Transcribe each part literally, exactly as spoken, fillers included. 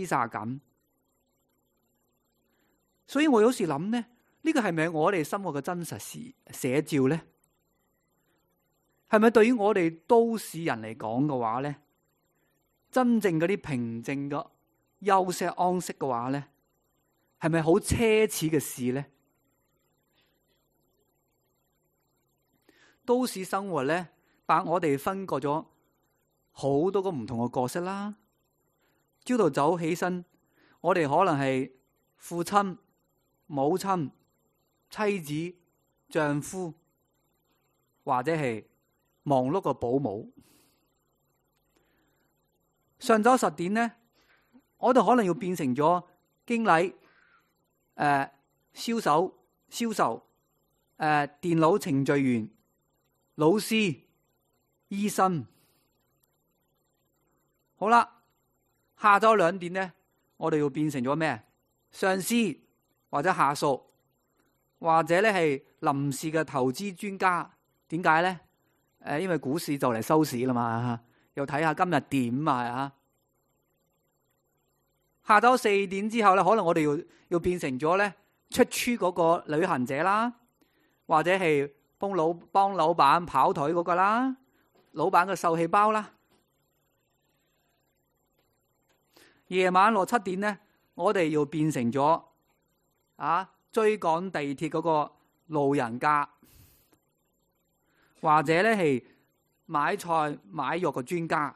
廝殺感。所以我有時諗呢，呢、呢個係咪我哋生活嘅真實時寫照呢？係咪對於我哋都市人嚟講嘅話呢，真正嗰啲平靜嘅休息安息嘅話呢，係咪好奢侈嘅事呢？都市生活呢，把我哋分割咗好多個唔同嘅角色啦。朝頭早起身，我哋可能係父親、母親、妻子、丈夫，或者係忙碌嘅保姆。上晝十點呢，我哋可能要變成咗經理、誒、呃、銷售、銷售、誒、呃、電腦程序員、老師、醫生。好啦，下晝兩點呢，我哋要變成咗咩？上司或者下屬，或者咧係臨時嘅投資專家。點解呢？誒，因為股市就嚟收市啦嘛，又睇下今日點啊！下晝四點之後咧，可能我哋要要變成咗咧出書嗰個旅行者啦，或者係幫老幫老闆跑腿嗰個啦，老闆嘅受氣包啦。夜晚六七點咧，我哋要變成咗啊追趕地鐵嗰個路人甲，或者咧係買菜買肉嘅專家。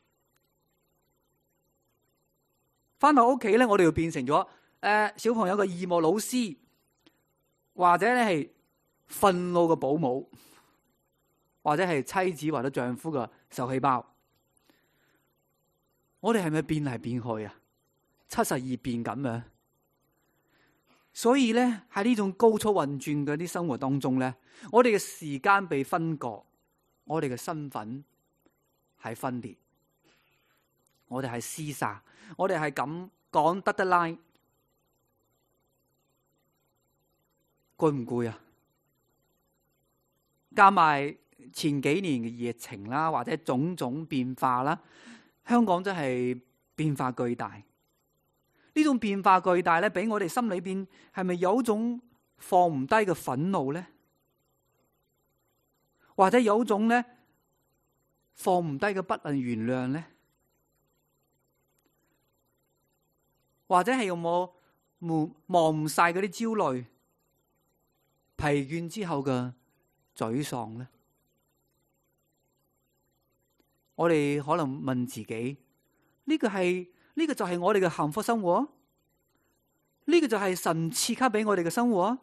翻到屋企咧，我哋要變成咗誒、呃、小朋友嘅義務老師，或者咧係憤怒嘅保姆，或者係妻子或者丈夫嘅受氣包。我哋係咪變嚟變去啊？七十二變咁樣。所以咧喺呢種高速運轉嘅啲生活當中咧，我哋嘅時間被分割，我哋嘅身份係分裂，我哋係廝殺，我哋係咁講得得拉，攰唔攰啊？加埋前幾年嘅疫情啦，或者種種變化啦，香港真係變化巨大。呢種變化巨大咧，俾我哋心裏邊係咪有種放唔低嘅憤怒咧？或者有種咧放唔低嘅不能原諒咧？或者係有冇望唔晒嗰啲焦慮、疲倦之後嘅沮喪咧？我哋可能問自己：呢個係呢個就係我哋嘅幸福生活？呢個就係神賜給俾我哋嘅生活？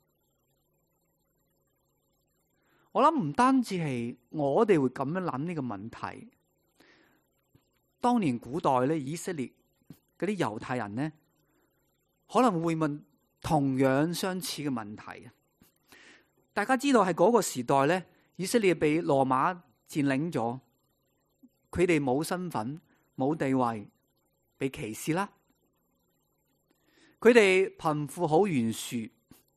我諗唔單止係我哋會咁樣諗呢個問題。當年古代咧，以色列嗰啲猶太人呢，可能會問同樣相似嘅問題。大家知道係嗰個時代咧，以色列被羅馬佔領咗，佢哋冇身份、冇地位，被歧視啦。佢哋貧富好懸殊，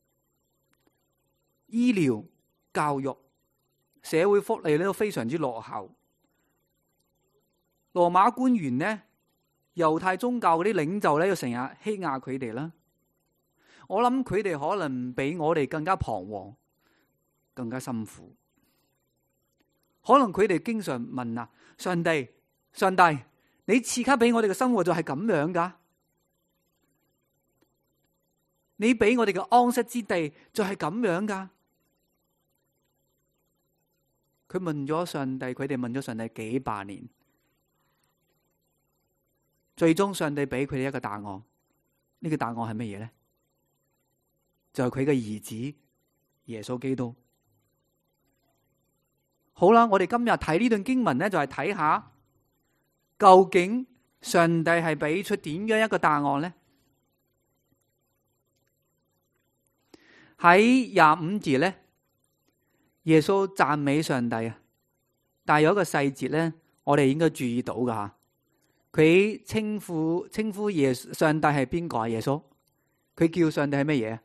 醫療、教育、社會福利咧都非常之落後。羅馬官員呢，猶太宗教嗰啲領袖咧，要成日欺壓佢哋啦。我諗佢哋可能比我哋更加彷徨，更加辛苦。可能佢哋經常問啊，上帝，上帝，你賜給俾我哋嘅生活就係咁樣噶？你俾我哋嘅安息之地就係咁樣噶？佢問咗上帝，佢哋問咗上帝幾百年，最終上帝俾佢哋一個答案。呢個答案係乜嘢咧？就係佢嘅兒子耶穌基督。好啦，我哋今日睇呢段經文咧，就係睇下究竟上帝係俾出點樣一個答案咧？喺廿五節咧，耶穌讚美上帝啊，但係有一個細節咧，我哋應該注意到噶吓。佢稱呼稱呼耶上帝係邊個啊？耶穌，佢叫上帝係乜嘢？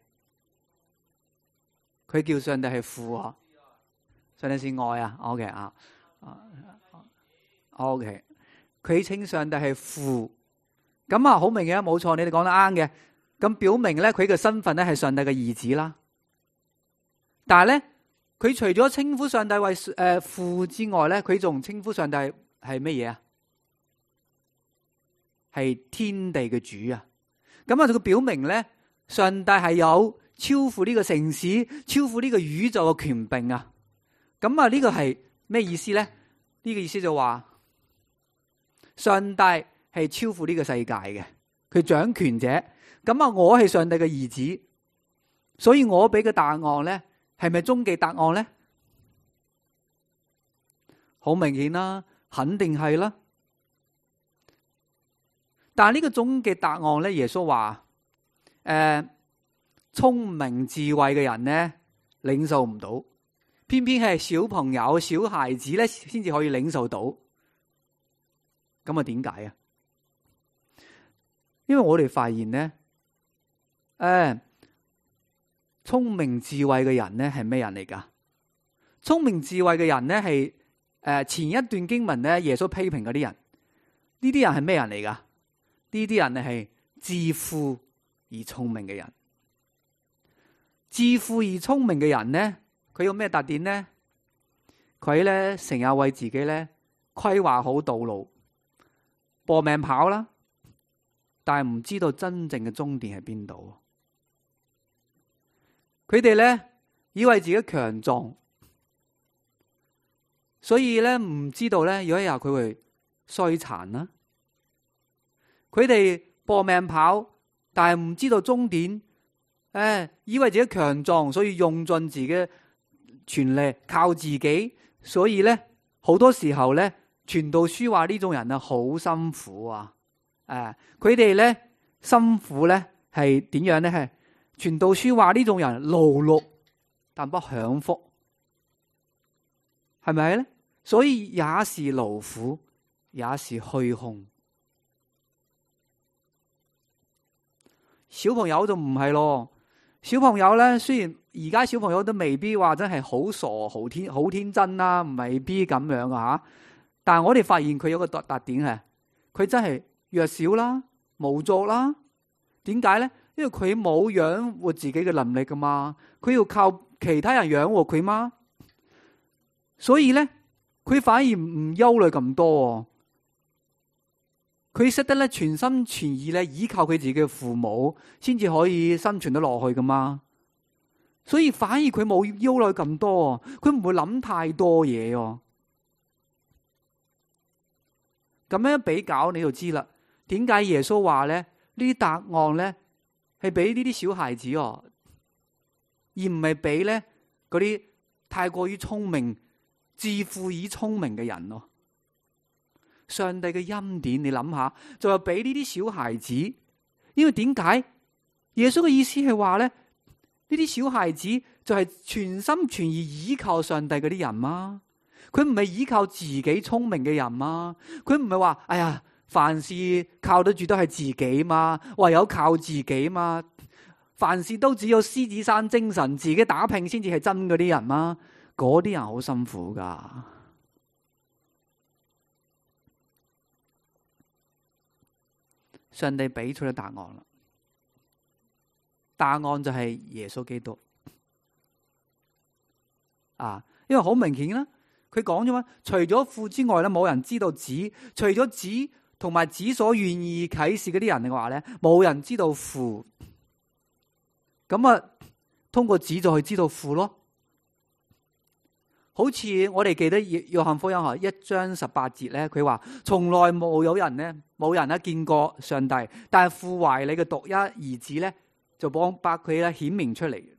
佢叫上帝係父啊。上帝是愛啊 ，OK 啊，OK， 佢稱上帝係父， 咁啊，好明嘅，冇錯，你哋講得啱嘅。咁表明咧，佢嘅身份咧係上帝嘅兒子啦。但係咧，佢除咗稱呼上帝為誒父之外咧，佢仲稱呼上帝係乜嘢啊？係天地嘅主啊！咁啊，佢表明咧，上帝係有超乎呢個城市、超乎呢個宇宙嘅權柄啊！咁啊，呢個係咩意思咧？呢個意思就話，上帝係超乎呢個世界嘅，佢掌權者。咁啊，我係上帝嘅兒子，所以我俾嘅答案咧，係咪終極答案咧？好明顯啦，肯定係啦。但係呢個終極答案咧，耶穌話：誒、呃，聰明智慧嘅人咧，領受唔到，偏偏係小朋友、小孩子咧，先至可以領受到。咁啊，點解啊？因為我哋發現咧。誒、呃，聰明智慧嘅人咧係咩人嚟㗎？聰明智慧嘅人咧係誒前一段經文咧耶穌批評嗰啲人，呢啲人係咩人嚟㗎？呢啲人咧係自負而聰明嘅人。自負而聰明嘅人咧，佢有咩特點咧？佢咧成日為自己咧規劃好道路，搏命跑啦，但係唔知道真正嘅終點係邊度。佢哋咧以為自己強壯，所以咧唔知道咧有一日佢會衰殘啦。佢哋搏命跑，但係唔知道終點。誒，以為自己強壯，所以用盡自己全力，靠自己。所以咧好多時候咧，傳道書話呢種人啊好辛苦啊。誒，佢哋咧辛苦咧係點樣咧？係傳道書話呢種人勞碌但不享福，係咪咧？所以也是勞苦，也是虛空。小朋友就唔係咯，小朋友咧雖然而家小朋友都未必話真係好傻、好天、好天真啦，未必咁樣啊吓。但係我哋發現佢有個特特點係，佢真係弱小啦、無助啦。點解咧？因為佢冇養活自己嘅能力噶嘛，佢要靠其他人養活佢嘛，所以咧佢反而唔憂慮咁多，佢識得咧全心全意咧依靠佢自己嘅父母，先至可以生存得落去噶嘛，所以反而佢冇憂慮咁多，佢唔會諗太多嘢哦。咁樣比較你就知啦，點解耶穌話咧呢啲答案咧？係俾呢啲小孩子哦，而唔係俾咧嗰啲太過於聰明、自負以聰明嘅人咯。上帝嘅恩典，你諗下，就係俾呢啲小孩子。因為點解？耶穌嘅意思係話咧，呢啲小孩子就係全心全意倚靠上帝嗰啲人嘛。佢唔係倚靠自己聰明嘅人嘛。佢唔係話，哎呀。凡事靠得住都係自己嘛，唯有靠自己嘛。凡事都只有獅子山精神，自己打拼先至係真嗰啲人嘛。嗰啲人好辛苦噶。上帝俾出咗答案啦，答案就係耶穌基督啊，因為好明顯啦，佢講咗嘛，除咗父之外咧，冇人知道子，除咗子。同埋子所願意啟示嗰啲人嘅話咧，冇人知道父。咁啊，通過子就去知道父咯。好似我哋記得約翰福音一章十八節咧，佢話從來冇有人咧，冇人咧見過上帝，但係父懷你嘅獨一兒子咧，就幫把佢咧顯明出嚟。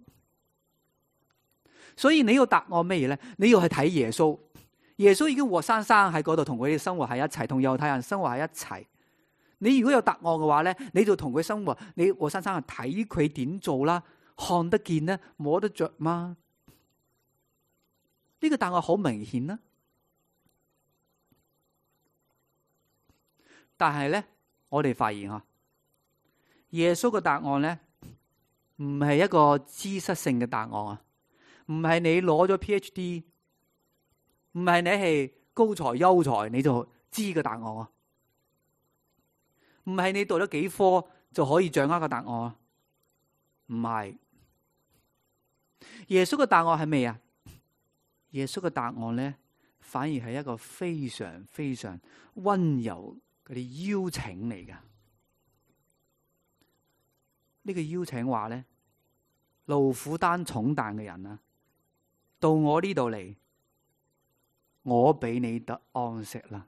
所以你要答案咩嘢咧？你要去睇耶穌。耶穌已經活生生喺嗰度，同佢哋生活喺一齊，同猶太人生活喺一齊。你如果有答案嘅話咧，你就同佢生活，你活生生係睇佢點做啦，看得見咧，摸得着嗎？呢個答案好明顯啦。但係咧，我哋發現啊，耶穌嘅答案咧，唔係一個知識性嘅答案啊，唔係你攞咗 P H D。唔係你係高才優才你就知個答案啊！ 唔係你讀咗幾科就可以掌握個答案，唔係。耶穌嘅答案係咩啊？耶穌嘅答案咧，反而係一個非常非常溫柔嗰啲邀請嚟噶。呢個邀請話咧，勞苦擔重擔嘅人啊，到我呢度嚟，我俾你得安息啦。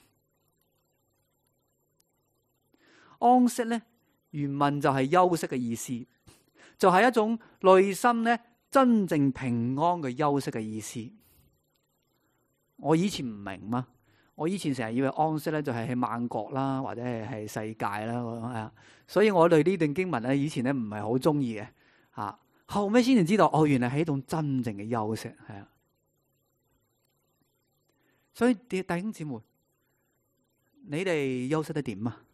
安息咧，原文就係休息嘅意思，就係一種內心咧真正平安嘅休息嘅意思。我以前唔明嘛，我以前成日以為安息咧就係喺萬國啦，或者係係世界啦，係啊，所以我對呢段經文咧以前咧唔係好中意嘅，啊，後尾先至知道，哦，原來係一種真正嘅休息，係啊。所以弟兄姊妹，你哋休息得點啊？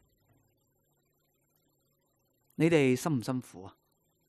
你哋辛唔辛苦啊？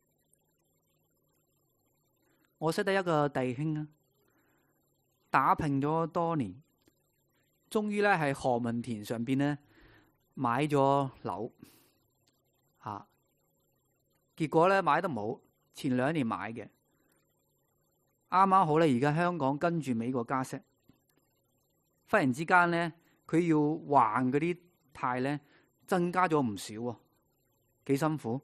我識得一個弟兄啊，打拼咗多年，終於咧喺何文田上邊咧買咗樓，吓，結果咧買得唔好，前兩年買嘅，啱啱好咧，而家香港跟住美國加息，忽然之間咧佢要還嗰啲貸咧增加咗唔少啊，幾辛苦，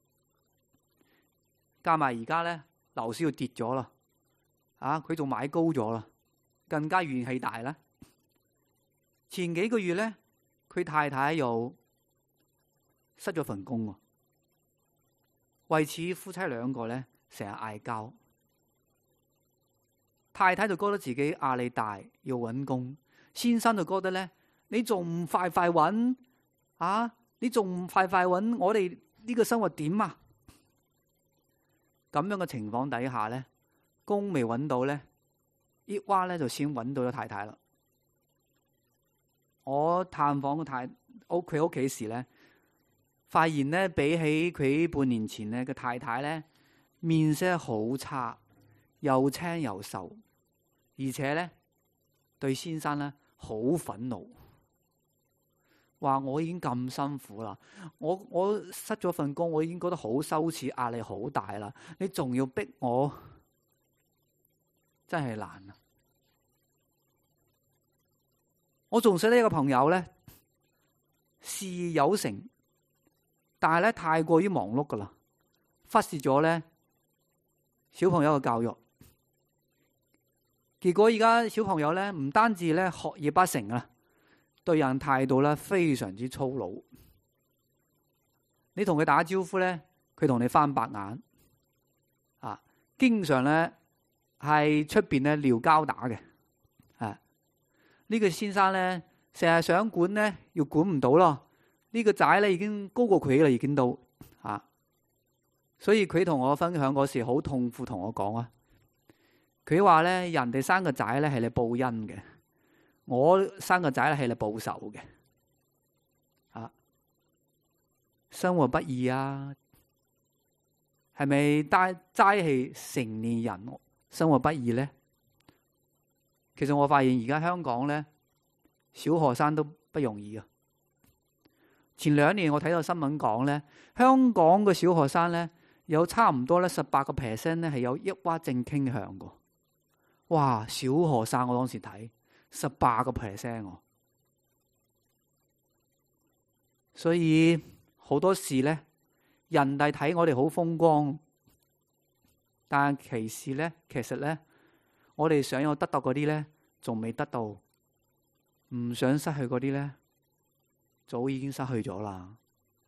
加埋而家咧樓市要跌咗啦，啊，佢仲買高咗啦，更加怨氣大啦。前幾個月咧，佢太太又失咗份工喎，為此夫妻兩個咧成日嗌交。太太就覺得自己壓力大，要搵工，先生就覺得咧，你仲唔快快搵啊？你仲唔快快搵？我哋呢個生活點啊？咁樣嘅情況底下咧，工未搵到咧，抑鬱咧就先搵到咗太太啦。我探訪個太屋佢屋企時咧，發現咧比起佢半年前咧嘅太太咧，面色好差，又青又瘦，而且咧對先生咧好憤怒，話我已經咁辛苦啦，我我失咗份工，我已經覺得好羞恥，壓力好大啦，你仲要逼我，真係難啊！我仲識得一個朋友咧，事業有成，但係咧太過於忙碌噶啦，忽視咗咧小朋友嘅教育，結果而家小朋友咧唔單止咧學業不成啊，對人態度咧非常之粗魯。你同佢打招呼咧，佢同你翻白眼，啊，經常咧係出邊咧撩交打嘅。呢個先生咧，成日想管咧，又管唔到咯。呢個仔咧已經高過佢啦，已經到啊。所以佢同我分享嗰時好痛苦，同我講啊，佢話咧人哋生個仔咧係嚟報恩嘅，我生個仔咧係嚟報仇嘅。啊，生活不易啊，係咪齋齋係成年人生活不易咧？其實我發現而家香港咧，小學生都不容易啊。前兩年我睇到新聞講咧，香港嘅小學生咧有差唔多咧十八個 percent 咧係有抑鬱症傾向嘅。哇！小學生我當時睇十八個 percent 喎，所以好多時咧，人哋睇我哋好風光，但其實咧，其實咧。我哋想要得到嗰啲咧，仲未得到；唔想失去嗰啲咧，早已經失去咗啦。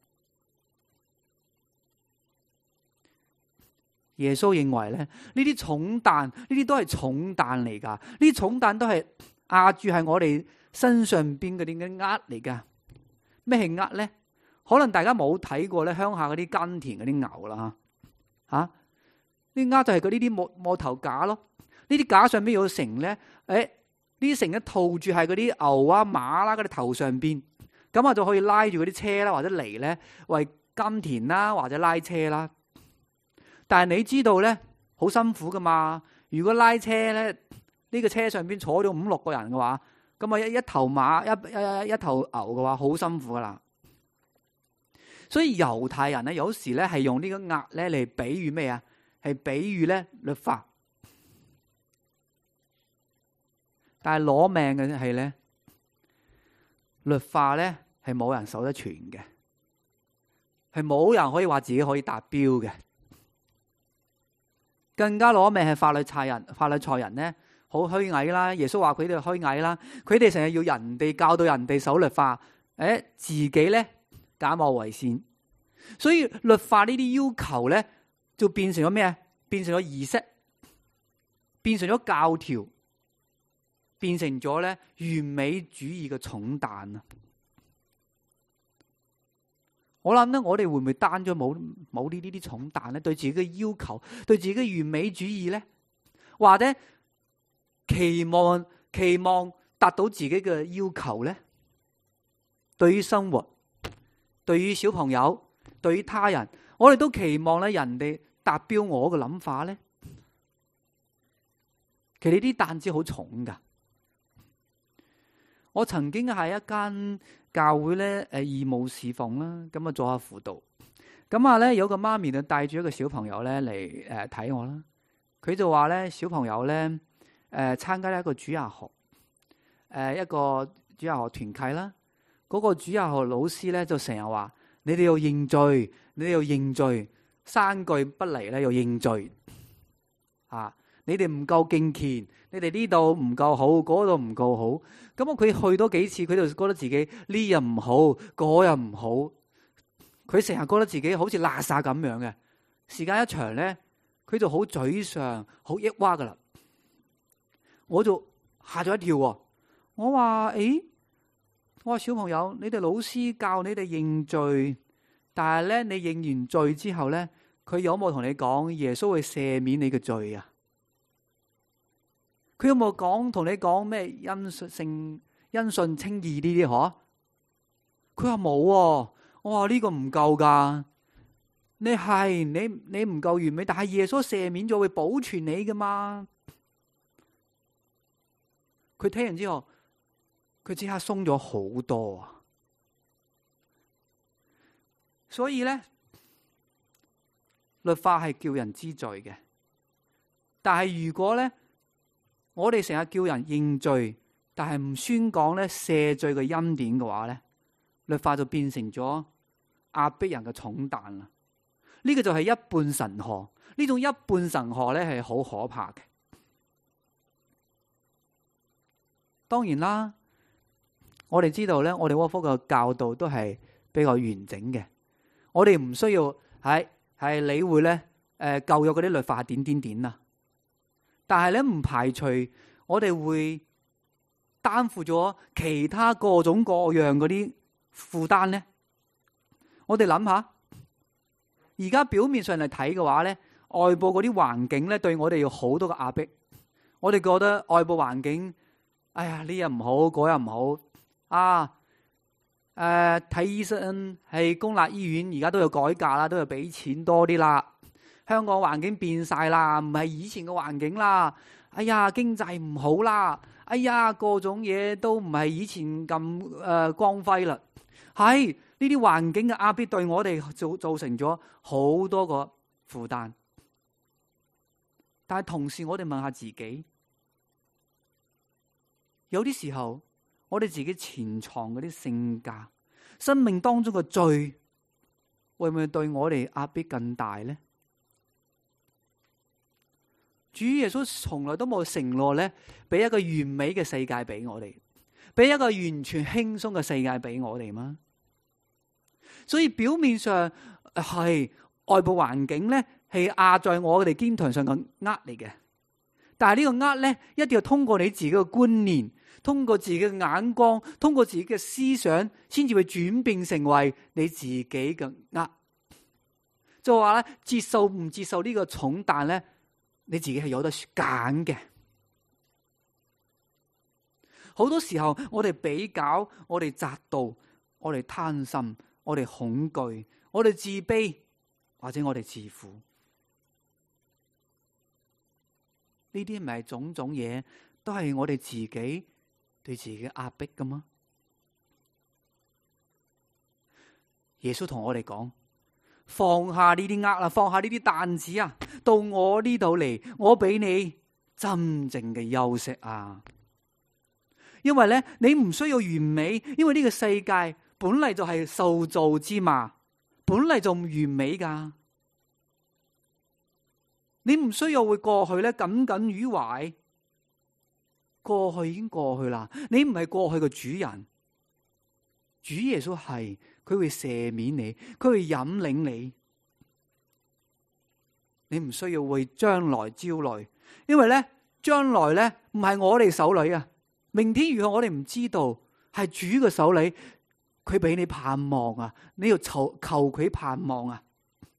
耶穌認為咧，呢啲重擔，呢啲都係重擔嚟噶。呢啲重擔都係壓住喺我哋身上邊嗰啲嘅軛嚟噶。咩係軛咧？可能大家冇睇過咧，鄉下嗰啲耕田嗰啲牛啦，吓，呢軛就係嗰呢啲木木頭架咯。呢啲架上邊有繩咧，誒，呢啲繩咧套住喺嗰啲牛啊馬啦嗰啲頭上邊，咁啊就可以拉住嗰啲車啦，或者犁咧為耕田啦，或者拉車啦。但係你知道咧，好辛苦噶嘛。如果拉車咧，呢個車上邊坐咗五六個人嘅話，咁啊一一頭馬一一一頭牛嘅話，好辛苦噶啦。 所以猶太人咧有時咧係用呢個軛咧嚟比喻咩啊？係比喻咧律法。但係攞命嘅係咧，律法咧係冇人守得全嘅，係冇人可以話自己可以達標嘅。更加攞命係法利賽人，法利賽人咧好虛偽啦。耶穌話佢哋虛偽啦，佢哋成日要人哋教導人哋守律法，誒自己咧假冒為善。所以律法呢啲要求咧就變成咗咩啊？變成咗儀式，變成咗教條，變成咗咧完美主義嘅重擔啊！我諗咧，我哋會唔會擔咗冇冇呢啲啲重擔咧？對自己嘅要求，對自己嘅完美主義咧，或者期望期望達到自己嘅要求咧？對於生活，對於小朋友，對於他人，我哋都期望咧人哋達標我嘅諗法咧。其實呢啲擔子好重噶。我曾經喺一間教會咧，誒義務侍奉啦，咁啊做下輔導，咁啊咧有個媽咪就帶住一個小朋友咧嚟誒睇我啦。佢就話咧小朋友咧誒參加一個主日學，誒一個主日學團契啦。嗰個主日學老師咧就成日話：你哋要認罪，你哋要認罪，三句不離咧要認罪啊！你哋唔夠敬虔，你哋呢度唔夠好，嗰度唔夠好。咁啊，佢去多幾次，佢就覺得自己呢又唔好，嗰又唔好。佢成日覺得自己好似垃圾咁樣嘅。時間一長咧，佢就好沮喪，好抑鬱噶啦。我就嚇咗一跳。我話：誒，我話小朋友，你哋老師教你哋認罪，但係咧你認完罪之後咧，佢有冇同你講耶穌會赦免你嘅罪啊？佢有冇講同你講咩因信性因信稱義呢啲？嗬？佢話冇。我話呢個唔夠噶。你係你你唔夠完美，但係耶穌赦免咗會保存你噶嘛？佢聽完之後，佢即刻鬆咗好多啊！所以咧，律法係叫人知罪嘅，但係如果咧，我哋成日叫人認罪，但係唔宣講咧赦罪嘅恩典嘅話咧，律法就變成咗壓迫人嘅重擔啦。呢個就係一半神學，呢種一半神學咧係好可怕嘅。當然啦，我哋知道咧，我哋窩科嘅教導都係比較完整嘅，我哋唔需要係係理會咧誒舊約嗰啲律法點點點啊。但係咧，唔排除我哋會擔負咗其他各種各樣嗰啲負擔咧。我哋諗下，而家表面上嚟睇嘅話咧，外部嗰啲環境咧對我哋有好多嘅壓迫。我哋覺得外部環境，哎呀呢樣唔好，嗰樣唔好啊。誒、呃，睇醫生係公立醫院，而家都有改革啦，都要俾錢多啲啦。香港環境變晒啦，唔係以前嘅環境啦。哎呀，經濟唔好啦。哎呀，各種嘢都唔係以前咁誒、呃、光輝啦。係呢啲環境嘅壓迫對我哋造造成咗好多個負擔。但係同時，我哋問下自己，有啲時候我哋自己潛藏嗰啲性格、生命當中嘅罪，會唔會對我哋壓迫更大呢？主耶穌從來都冇承諾咧，俾一個完美嘅世界俾我哋，俾一個完全輕鬆嘅世界俾我哋嗎？所以表面上係外部環境咧，係壓在我哋肩頭上嘅軛嚟嘅，但係呢個軛咧，一定要通過你自己嘅觀念，通過自己嘅眼光，通過自己嘅思想，先至會轉變成為你自己嘅軛。就話咧，接受唔接受呢個重擔咧？你自己係有得揀嘅。好多時候我哋比較，我哋嫉妒，我哋貪心，我哋恐懼，我哋自卑，或者我哋自負。呢啲唔係種種嘢，都係我哋自己對自己嘅壓迫噶嘛？ 耶穌同我哋講，放下呢啲軛啦，放下呢啲擔子啊，到我呢度嚟，我俾你真正嘅休息啊！因為咧，你唔需要完美，因為呢個世界本嚟就係受造之嘛，本嚟就唔完美噶。你唔需要會過去咧耿耿於懷，過去已經過去啦。你唔係過去嘅主人，主耶穌係，佢會赦免你，佢會引領你。你唔需要為將來焦慮，因為咧將來咧唔係我哋手裏啊。明天如何我哋唔知道，係主嘅手裏，佢俾你盼望啊！你要求求佢盼望啊！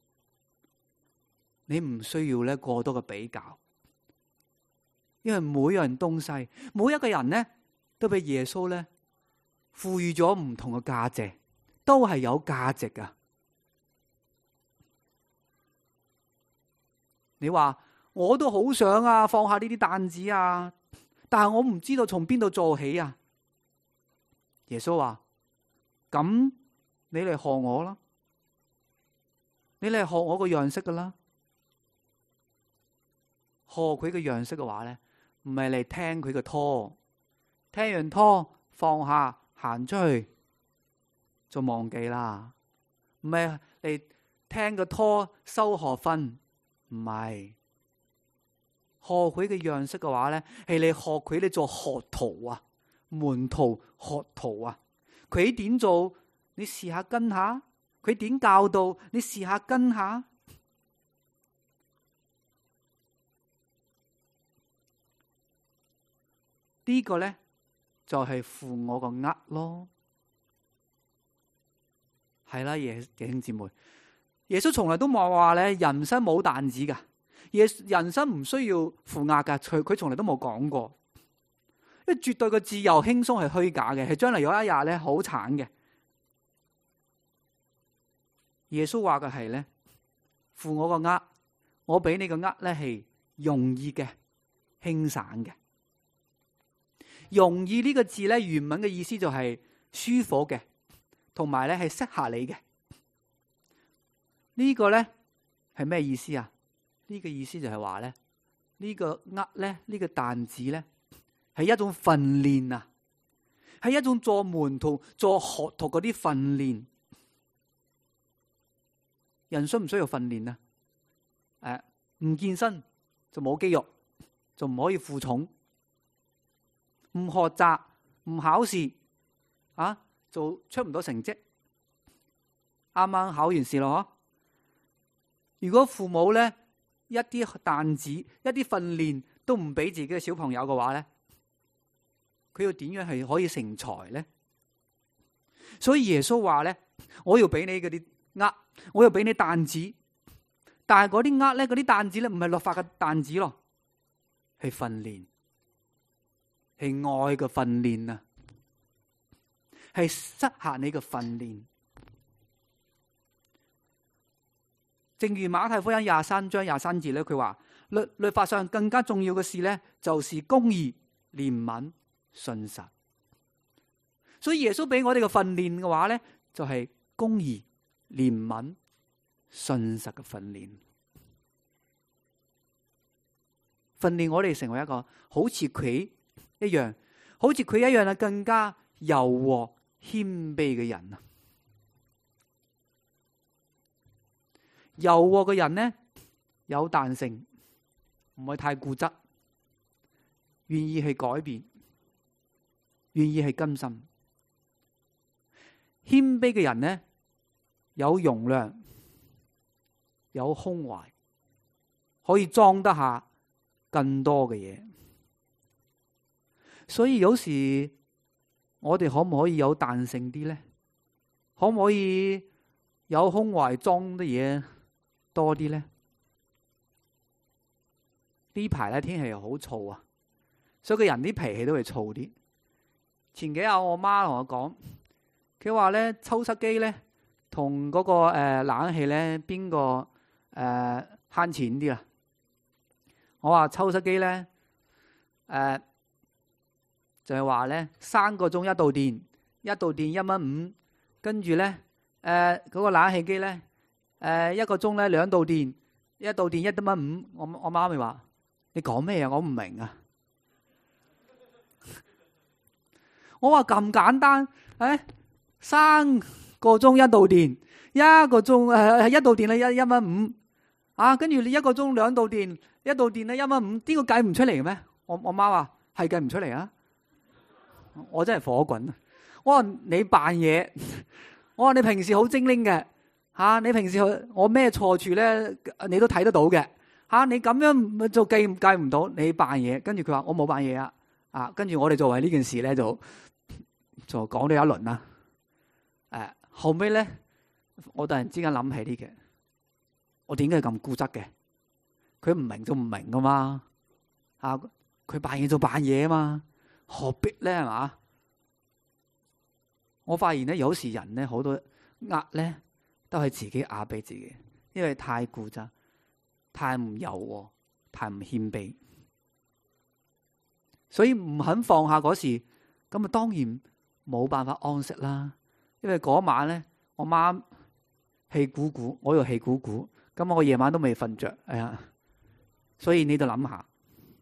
你唔需要咧過多嘅比較，因為每樣東西，每一個人咧都俾耶穌咧賦予咗唔同嘅價值，都係有價值噶。你話我都好想啊，放下呢啲擔子啊！但係我唔知道從邊度做起啊！耶穌話：咁你嚟學我啦，你嚟學我個樣式噶啦。學佢嘅樣式嘅話咧，唔係嚟聽佢嘅拖，聽完拖放下行出去就忘記啦。唔係嚟聽個拖收學分，唔係。學佢嘅樣式嘅話咧，係你學佢哋做學徒啊，門徒學徒啊。佢點做，你試下跟下；佢點教導，你試下跟下。呢個咧就係負我個軛咯。係啦，耶弟兄姊妹，耶穌從來都冇話咧，人生冇擔子噶。人生唔需要負軛噶，佢佢從來都冇講過。因為絕對嘅自由輕鬆係虛假嘅，係將來有一日咧好慘嘅。耶穌話嘅係咧，負我個軛，我俾你個軛咧係容易嘅、輕省嘅。容易呢個字咧，原文嘅意思就係舒服嘅，同埋咧係適合你嘅。呢個咧係咩意思啊？呢個意思就係話咧，呢個軛咧，呢個擔子咧，係一種訓練啊，係一種做門徒、做學徒嗰啲訓練。人需唔需要訓練啊？誒，唔健身就冇肌肉，就唔可以負重；唔學習、唔考試，啊，就出唔到成績。啱啱考完試咯，如果父母咧，一啲擔子、一啲訓練都唔俾自己嘅小朋友嘅話咧，佢要點樣係可以成才咧？所以耶穌話咧，我要俾你嗰啲軛，我要俾你擔子，但係嗰啲軛咧，嗰啲擔子咧，唔係律法嘅擔子咯，係訓練，係愛嘅訓練啊，係適合你嘅訓練。正如馬太福音廿三章廿三節咧，佢話律律法上更加重要嘅事咧，就是公義、憐憫、信實。所以耶穌俾我哋嘅訓練嘅話咧，就係公義、憐憫、信實嘅訓練，訓練我哋成為一個好似佢一樣，好似佢一樣啊，更加柔和謙卑嘅人啊。柔和嘅人呢，有彈性，唔係太固執，願意去改變，願意去更新。謙卑嘅人呢，有容量，有胸懷，可以裝得下更多嘅嘢。所以有時我哋可唔可以有彈性啲呢？可唔可以有胸懷裝啲嘢多啲咧？呢排咧天氣又好燥啊，所以個人啲脾氣都會燥啲。前幾日我媽同我講，佢話咧抽濕機咧同嗰個誒、呃、冷氣咧邊個誒慳錢啲啊？我話抽濕機咧誒就係話咧三個鐘一度電，一度電一蚊五，跟住咧誒嗰個冷氣機咧，誒、呃、一個鐘咧兩度電，一度電一蚊五。我我媽咪話：你講咩啊？我唔明啊！我話咁簡單，誒、哎、三個鐘一度電，一個鐘誒係一度電咧一一蚊五啊，跟住你一個鐘兩度電，一度電咧一蚊五，呢個計唔出嚟嘅咩？我我媽話係計唔出嚟啊！我真係火滾啊！我話你扮嘢，我話你平時好精靈嘅吓，你平時我咩錯處咧，你都睇得到嘅吓，你咁樣就計計唔到，你扮嘢。跟住佢話我冇扮嘢啊，啊，跟住我哋作為呢件事咧就。就講咗一輪啦，誒、啊，後尾咧，我突然之間諗起啲嘅，我點解咁固執嘅？佢唔明就唔明噶嘛，啊，佢扮嘢就扮嘢啊嘛，何必咧係嘛？我發現咧，有時人咧好多壓咧，都係自己壓俾自己，因為太固執，太唔柔和，太唔謙卑，所以唔肯放下嗰時，咁啊當然。冇辦法安息啦，因為嗰晚咧，我媽氣鼓鼓，我又氣鼓鼓，咁我夜晚都未瞓着，哎呀！所以你就諗下，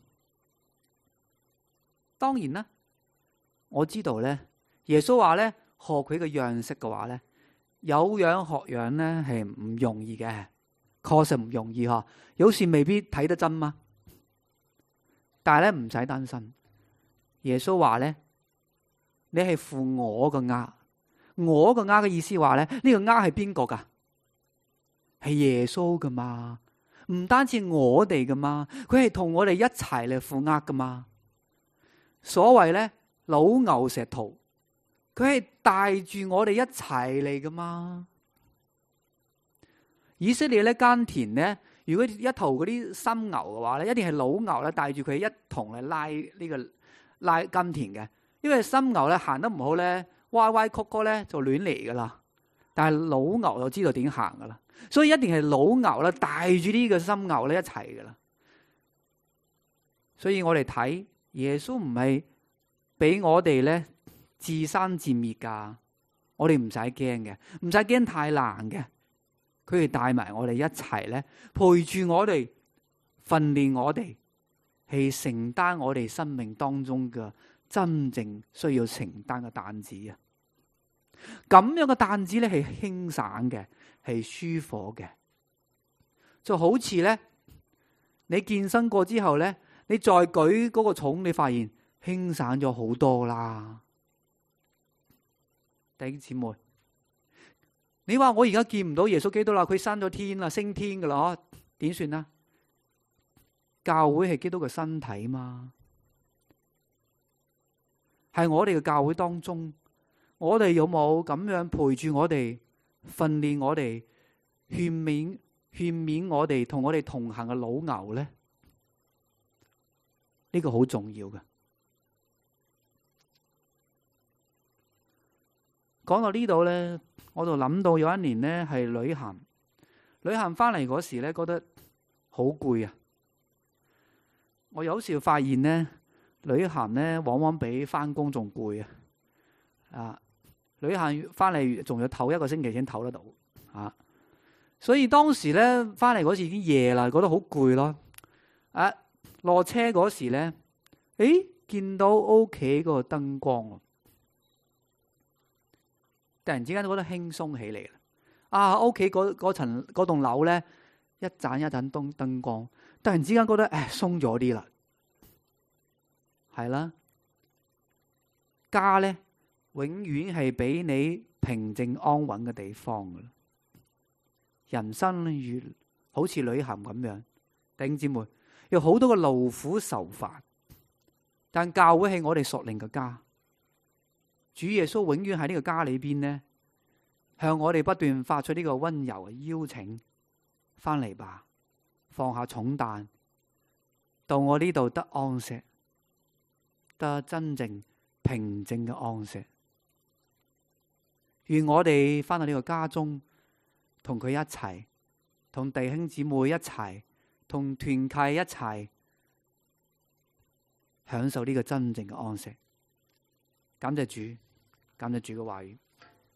當然啦，我知道咧，耶穌話咧學佢嘅樣式嘅話咧，有樣學樣咧係唔容易嘅，確實唔容易嗬，有時未必睇得真嘛。但係咧唔使擔心，耶穌話咧。你係負我個軛，我個軛嘅意思話咧，呢個軛係邊個噶？係耶穌噶嘛？唔單止我哋噶嘛，佢係同我哋一齊嚟負軛噶嘛。所謂咧老牛石圖，佢係帶住我哋一齊嚟噶嘛。以色列咧耕田咧，如果一頭嗰啲新牛嘅話咧，一定係老牛咧帶住佢一同嚟拉呢個拉耕田嘅。因為新牛咧行得唔好咧，歪歪曲曲咧就亂嚟噶啦。但係老牛就知道點行噶啦，所以一定係老牛啦帶住呢個新牛咧一齊噶啦。所以我哋睇耶穌唔係俾我哋咧自生自滅噶，我哋唔使驚嘅，唔使驚太難嘅。佢哋帶埋我哋一齊咧，陪住我哋，訓練我哋，係承擔我哋生命當中嘅。真正需要承擔嘅擔子啊，咁樣嘅擔子咧係輕省嘅，係舒服嘅，就好似咧你健身過之後咧，你再舉嗰個重，你發現輕省咗好多啦。弟兄姊妹，你話我而家見唔到耶穌基督啦，佢升咗天啦，升天噶啦，點算啊？教會係基督嘅身體嘛。係我哋嘅教會當中，我哋有冇咁樣陪住我哋、訓練我哋、勸勉、勸勉我哋同我哋同行嘅老牛咧？呢個好重要嘅。講到呢度咧，我就諗到有一年咧係旅行，旅行翻嚟嗰時咧覺得好攰啊！我有時發現咧。旅行咧，往往比翻工仲攰啊！啊，旅行翻嚟仲要唞一個星期先唞得到啊！所以當時咧翻嚟嗰時已經夜啦，覺得好攰咯。啊，落車嗰時咧，誒，見到屋企嗰個燈光，突然之間覺得輕鬆起嚟啦！啊，屋企嗰嗰層嗰棟樓咧，一盞一盞燈燈光，突然之間覺得誒鬆咗啲啦。係啦，家咧永遠係俾你平靜安穩嘅地方噶啦。人生如好似旅行咁樣，弟兄姊妹有好多嘅勞苦愁煩，但教會係我哋屬靈嘅家。主耶穌永遠喺呢個家裏邊呢，向我哋不斷發出呢個溫柔嘅邀請，翻嚟吧，放下重擔，到我呢度得安息。得真正平靜嘅安息，願我哋翻到呢個家中，同佢一齊，同弟兄姊妹一齊，同團契一齊，享受呢個真正嘅安息。感謝主，感謝主嘅話語。